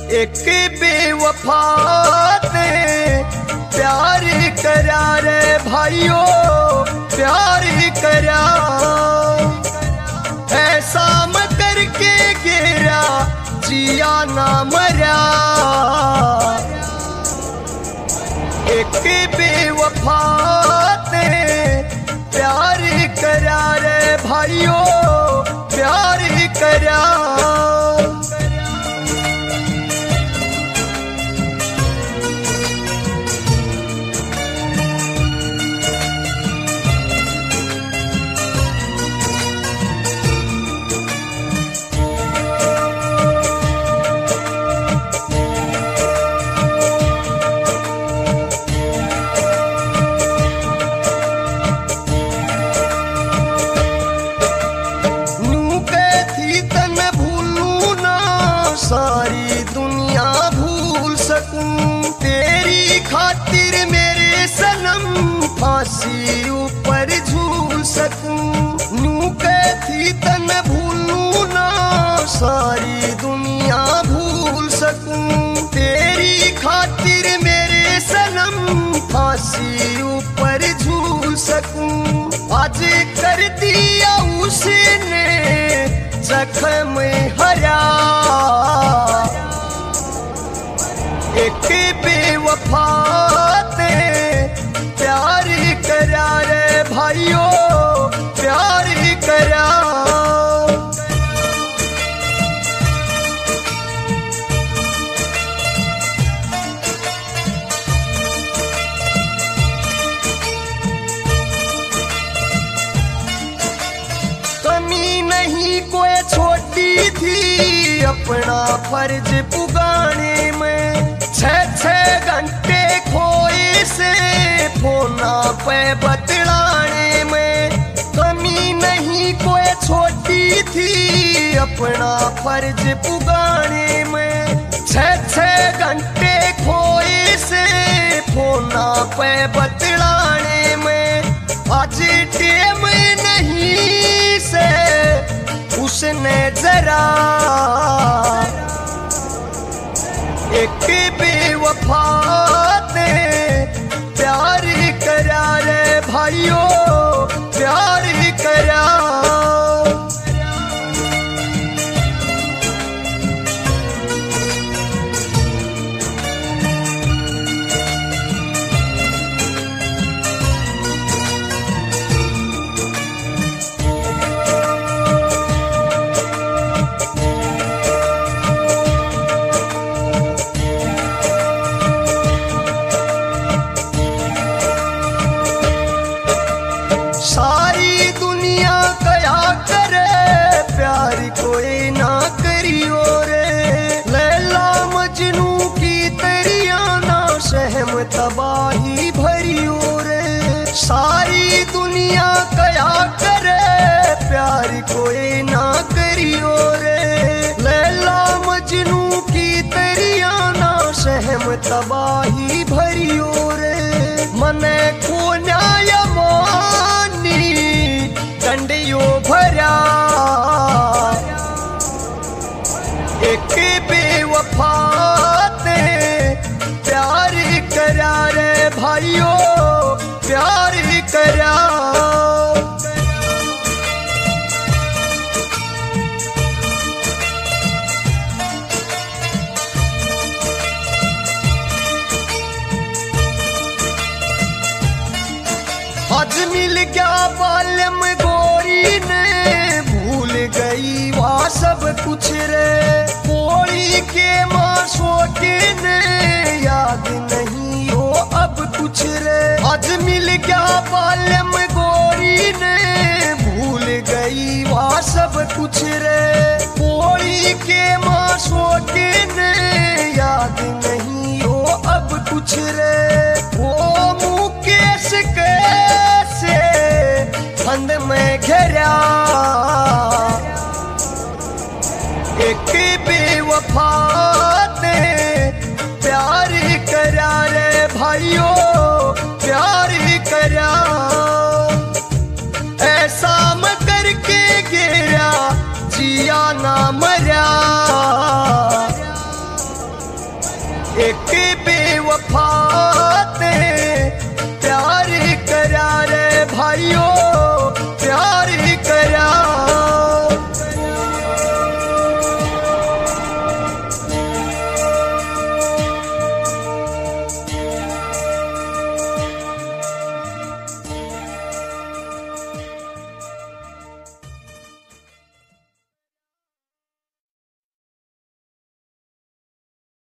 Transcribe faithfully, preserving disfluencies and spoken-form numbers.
एक बेवफा ते प्यार करा रे भाइयों, प्यार करा। ऐसा मत करके गिरा जिया ना मरा। एक बेवफा ते प्यार करा रे भाइयों, प्यार करा। सारी दुनिया भूल सकूं तेरी खातिर मेरे सनम, फांसी ऊपर झूल सकूं। नू कहती तन भूलूं ना, सारी दुनिया भूल सकूं तेरी खातिर मेरे सनम, फांसी ऊपर झूल सकूं। आज कर दिया उसने जख्म हरा। एक बेवफा ते प्यार करा रे भाइयों, प्यार करा। कमी नहीं कोई छोटी थी अपना फर्ज पुगाने में। छह छह घंटे खोए से फोना पे बतलाने में। कमी नहीं कोई छोटी थी अपना फर्ज पुगाने में। छह छह घंटे खोए से फोना पे बतलाने में। आज टेम नहीं से उसने जरा। एक बेवफा ते प्यार करा रे भाइयों, प्यार करा। सारी दुनिया कया करे प्यार कोई ना करियो रे। लैला मजनू की तरिया ना सहम तबाही भरियो रे। सारी दुनिया कया करे प्यार कोई ना करियो रे। लैला मजनू की तरिया ना सहम तबाही भरियो रे। मने को न्याय डंडियो भरा। एक बेवफा ते प्यार करा रे भाइयों, प्यार करा। आज मिल गया बालम गोरी ने, भूल गई वहाँ सब कुछ रे। कोड़ी के मासों के ने याद नहीं हो अब कुछ रे। आज मिल गया बालम गोरी ने, भूल गई वहाँ सब कुछ रे। कोड़ी के मासों के ने याद नहीं हो अब कुछ रे।